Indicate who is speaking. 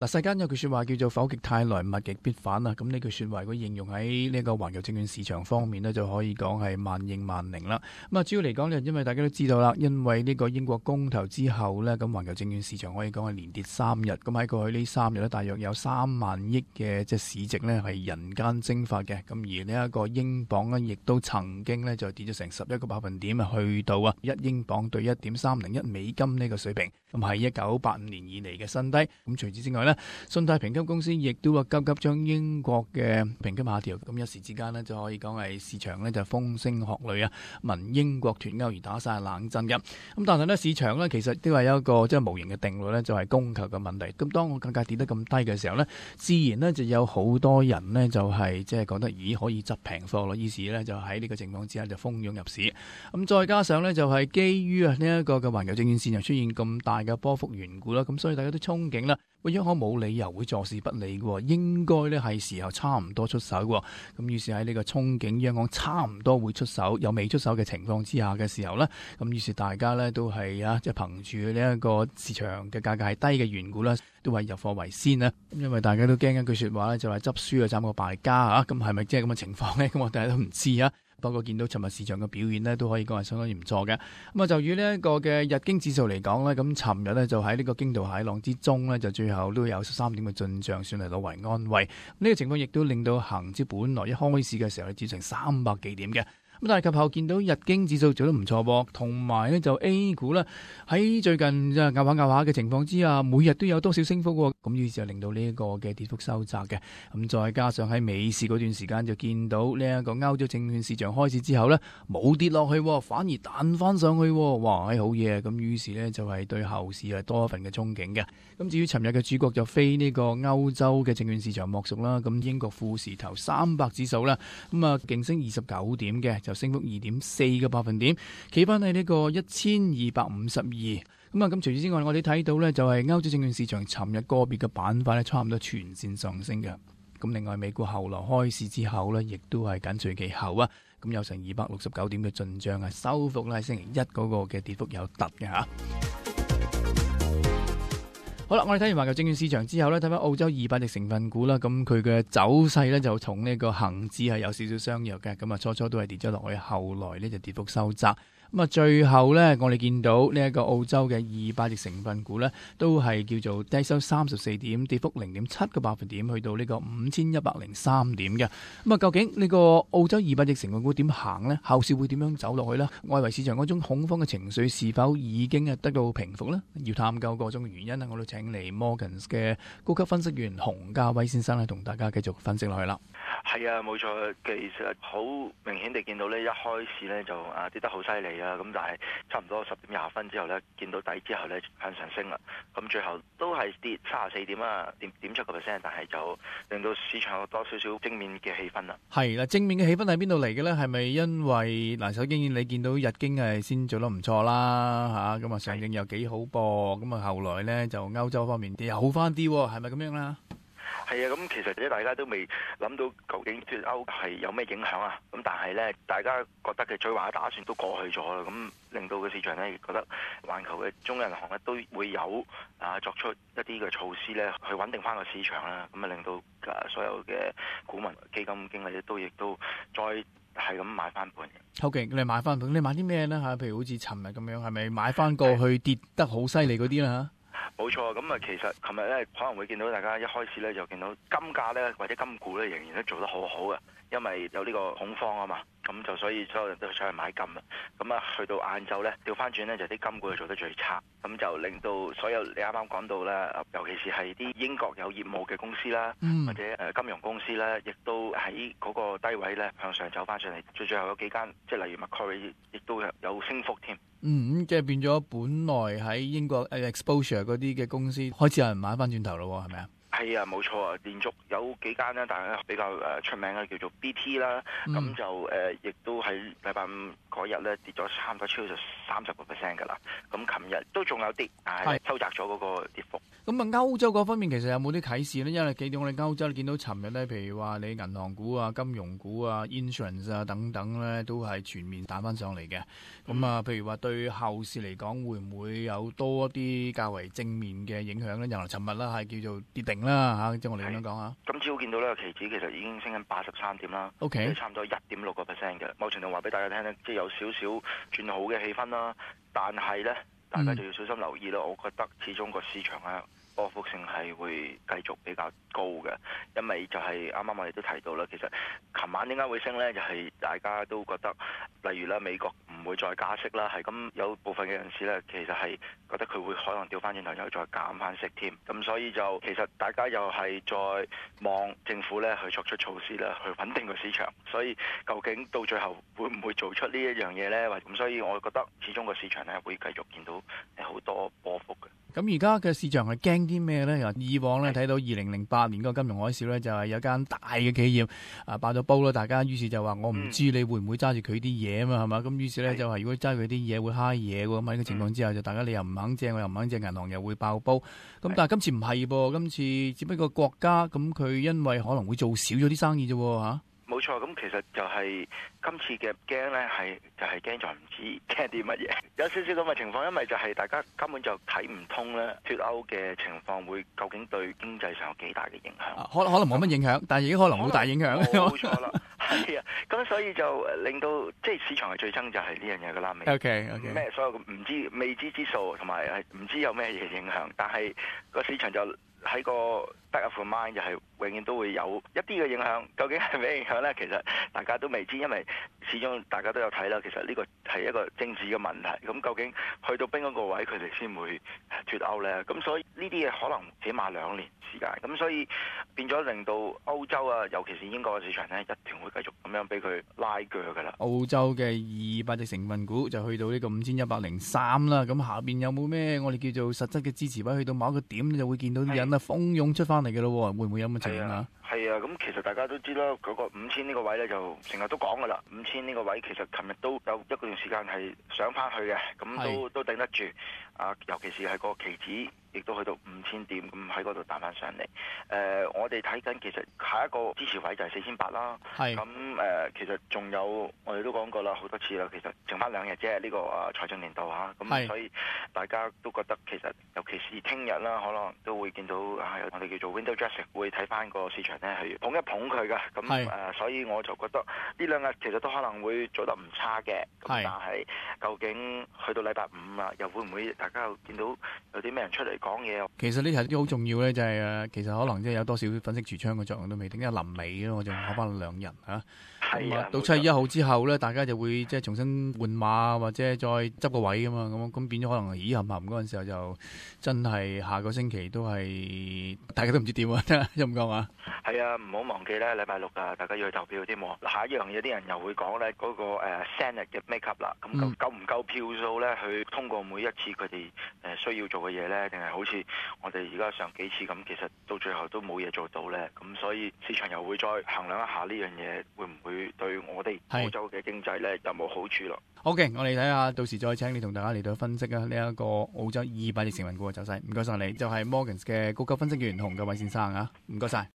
Speaker 1: 嗱，世間有句說話叫做否極泰來，物極必反啊！咁呢句說話如果應用喺呢個環球證券市場方面呢，就可以講係萬應萬靈啦。咁啊，主要嚟講呢，因為大家都知道啦，因為呢個英國公投之後呢，咁環球證券市場可以講係連跌3日。咁喺過去呢3日呢，大約有3萬億嘅即係市值呢係人間蒸發嘅。咁而呢一個英鎊呢，亦都曾經呢就跌咗成11個百分點啊，去到1英鎊對1.301美金呢個水平。咁係1985年以嚟嘅新低。咁除此之外呢，信貸評級公司亦都話急急將英國嘅評級下調，咁一時之間呢，就可以講係市場呢就風聲鶴唳啊，聞英國脫歐而打晒冷震嘅。咁但係呢，市場呢其實都係有一個即係無形嘅定律呢，就係供求嘅問題。咁當個價格跌得咁低嘅時候呢，自然呢就有好多人呢就係即係覺得咦可以執平貨咯，於是呢，就喺呢個情況之下就蜂擁入市。咁再加上呢，就係基於呢一個嘅環球證券市場出現咁大嘅波幅緣故啦，咁所以大家都憧憬啦。央行冇理由會坐視不理嘅，應該咧係時候差唔多出手嘅。咁於是喺呢個憧憬央行差唔多會出手又未出手嘅情況之下嘅時候呢，咁於是大家呢都係即係憑住呢一個市場嘅價格係低嘅緣故啦，都係入貨為先啦。因為大家都驚一句說話咧，就係執輸啊斬個敗家啊。咁係咪即係咁嘅情況呢？咁我大家都唔知啊。不過見到尋日市場嘅表現呢，都可以講係相當唔錯嘅。咁啊，就以呢一個嘅日經指數嚟講呢，咁尋日呢就喺呢個驚濤駭浪之中呢，就最後都有13點嘅進賬，算係攞為安慰。呢個情況亦都令到恒指本來一開市嘅時候係跌成300幾點嘅。咁但係及後見到日經指數做得唔錯噃，同埋呢就 A 股呢喺最近拗下嘅情況之下，每日都有多少升幅喎，咁於是就令到呢一個嘅跌幅收窄嘅。咁再加上喺美市嗰段時間就見到呢一個歐洲證券市場開市之後呢，冇跌落去，反而彈翻上去，哇，好嘢！咁於是呢，就係對後市係多一份嘅憧憬嘅。咁至於尋日嘅主角就非呢個歐洲嘅證券市場莫屬啦。咁英國富時頭300指數啦，咁啊勁升29點嘅，就升幅2.4個百分點，企翻喺呢個1252。咁啊，咁除此之外，我哋睇到呢就係歐洲證券市場尋日個別嘅板塊呢，差唔多全線上升嘅。咁另外美股後來開市之後呢，亦都係緊隨其後啊。咁有成269點嘅進賬啊，收復呢星期一嗰個嘅跌幅有突嘅吓。好啦，我哋睇完環球證券市場之後呢，睇翻澳洲200隻成分股啦，咁佢嘅走勢呢，就同呢個恒指係有少少相若嘅，咁啊初都係跌咗落去，後來呢就跌幅收窄。咁啊，最後呢，我哋見到呢一個澳洲嘅200隻成分股呢，都係叫做低收34點，跌幅0.7個百分點，去到呢個5103點嘅。咁啊，究竟呢個澳洲200隻成分股點行呢？後市會點樣走落去呢？外圍市場嗰種恐慌嘅情緒是否已經得到平復呢？要探究各種原因呢，我都請嚟 Morgans 嘅高級分析員洪家威先生咧，同大家繼續分析落去啦。
Speaker 2: 係啊，冇錯，其實好明顯地見到呢，一開始呢就跌得好犀利啦，咁但係差唔多10點20分之後呢，見到底之後呢向上升啦，咁最後都係跌34點啊，0.7%，但係就令到市場有多少少正面嘅氣氛啦。
Speaker 1: 係啦，正面嘅氣氛喺邊度嚟嘅呢？係咪因為首先你見到日經係先做得唔錯啦嚇，咁啊上證又幾好噃，咁啊後來呢就歐洲方面又好翻啲，係咪咁樣啦？
Speaker 2: 係啊，咁其實大家都未諗到究竟脫歐係有咩影響啊？咁但係呢，大家覺得嘅最壞嘅打算都過去咗啦，咁令到個市場呢，亦覺得環球嘅中央銀行呢都會有作出一啲嘅措施呢去穩定翻個市場啦，咁啊令到所有嘅股民基金經理都亦都再係咁買翻盤嘅。
Speaker 1: OK，你買翻盤，你買啲咩呢？譬如好似尋日咁樣，係咪買翻過去跌得好犀利嗰啲啦？
Speaker 2: 冇錯，咁啊其實琴日咧可能會見到大家一開始咧就見到金價咧或者金股咧仍然都做得好好嘅，因為有呢個恐慌啊嘛，咁就所以所有人都上去買金啊，咁啊去到晏晝咧調翻轉咧就啲金股係做得最差，咁就令到所有你啱啱講到咧，尤其是係啲英國有業務嘅公司啦，或者金融公司咧，亦都喺嗰個低位咧向上走翻上嚟，最後有幾間即係例如 Macquarie 亦都有升幅添。
Speaker 1: 即係變咗本來喺英國exposure 嗰啲嘅公司開始有人買翻轉頭咯，係咪啊？
Speaker 2: 係啊，冇錯啊，連續有幾間咧，大家比較出名嘅叫做 BT 啦，咁就亦都喺禮拜五嗰日咧跌咗差唔多超過30% 㗎啦。咁琴日都仲有跌，但係收窄咗嗰個跌幅。
Speaker 1: 咁啊，歐洲嗰方面其實有冇啲啟示呢？因為見到我哋歐洲，你見到尋日咧，譬如話你銀行股啊、金融股啊、insurance 啊等等咧，都係全面彈翻上嚟嘅。咁啊，譬如話對後市嚟講，會唔會有多啲較為正面嘅影響咧？又尋日啦，係叫做跌定啦嚇，即係我哋咁樣講嚇。
Speaker 2: 今朝見到呢個期指其實已經升緊83點啦，OK，差唔多1.6%嘅。某程度話俾大家聽咧，即係有少少轉好嘅氣氛啦。但係咧，大家就要小心留意啦。我覺得始終個市場咧，波幅性係會繼續比較高嘅，因為就係啱啱我哋都提到啦，其實琴晚點解會升呢？就係大家都覺得，例如啦，美國唔會再加息啦，係咁有部分嘅人士呢，其實係覺得佢會可能調翻轉頭又再減翻息添，咁所以就其實大家又係再望政府呢去作出措施啦，去穩定個市場，所以究竟到最後會唔會做出呢一樣嘢呢？咁所以我覺得始終個市場呢會繼續見到好多波幅嘅。
Speaker 1: 咁而家嘅市場係驚啲咩咧？以往咧睇到2008年嗰個金融海嘯咧，就係有間大嘅企業爆咗煲啦，大家於是就話我唔知你會唔會揸住佢啲嘢啊嘛，係嘛？咁於是咧就話如果揸佢啲嘢會蝦嘢喎，咁喺呢個情況之下就大家你又唔肯借，我又唔肯借，銀行又會爆煲。咁但係今次唔係噃，今次只不過國家咁佢因為可能會做少咗啲生意啫嚇。
Speaker 2: 冇錯，咁其實就係今次嘅驚呢，就係驚在唔知驚啲乜嘢，有少少咁嘅情況，因為就係大家根本就睇唔通咧脫歐嘅情況會究竟對經濟上有幾大嘅影響。
Speaker 1: 可能冇乜影響，但係已經可能好大影響。
Speaker 2: 冇錯啦，係啊，咁所以就令到即係市場嘅最憎就係呢樣嘢噶啦。
Speaker 1: OK，
Speaker 2: 咩所有唔知未知之數同埋係唔知有咩嘢影響，但係個市場就喺個 back of mind 就係永遠都會有一啲嘅影響，究竟係咩影響呢？其實大家都未知，因為始終大家都有睇啦。其實呢個係一個政治嘅問題，咁究竟去到邊一個位佢哋先會脫歐呢？咁所以呢啲嘢可能起碼2年時間，咁所以變咗令到歐洲啊，尤其是英國嘅市場呢，一定會繼續咁樣俾佢拉鋸噶啦。
Speaker 1: 澳洲嘅200隻成分股就去到呢個5103啦，咁下邊有冇咩我哋叫做實質嘅支持位？去到某一個點就會見到啲人蜂擁出翻嚟嘅咯，會唔會有咁嘅情況啊？
Speaker 2: 係啊，咁其實大家都知啦，嗰個5000呢個位咧就成日都講噶啦，5000呢個位其實琴日都有一段時間係上翻去嘅，咁都頂得住啊！尤其是係個期指亦都去到5000點，咁喺嗰度彈翻上嚟。我哋睇緊其實下一個支持位就係4800啦。係咁其實仲有我哋都講過啦，好多次啦，其實剩翻2日啫，呢個財政年度嚇，咁所以大家都覺得其實尤其是聽日啦，可能都會見到我哋叫做 window dressing，會睇翻個市場咧係捧一捧佢嘅，咁所以我就覺得呢2日其實都可能會做得唔差嘅，咁但係究竟去到禮拜五啦，又會唔會大家又見到有啲咩人出嚟講嘢？
Speaker 1: 其實呢題都好重要咧，就係其實可能即係有多少分析櫥窗嘅作用都未定，因為臨尾咯，我就攞翻2日嚇。係啊，到7月1號之後咧，大家就會即係重新換馬或者再執個位噶嘛，咁變咗可能咦冚冚嗰陣時候就真係下個星期都係大家都唔知點啊，真係咁講啊。
Speaker 2: 係啊，唔好忘記咧，禮拜6啊，大家要去投票添喎。下一樣嘢啲人又會講咧嗰個Senate 嘅 make up 啦，咁夠唔夠票數咧去通過每一次佢哋需要做嘅嘢咧？定係好似我哋而家上幾次咁，其實到最後都冇嘢做到咧？咁所以市場又會再衡量一下呢樣嘢會唔會對我哋澳洲嘅經濟咧有冇好處咯
Speaker 1: ？OK，我哋睇下，到時再請你同大家嚟到分析啊呢一個澳洲200隻成分股嘅走勢。唔該晒你，就係 Morgans 嘅高級分析員洪國偉先生啊，唔該晒。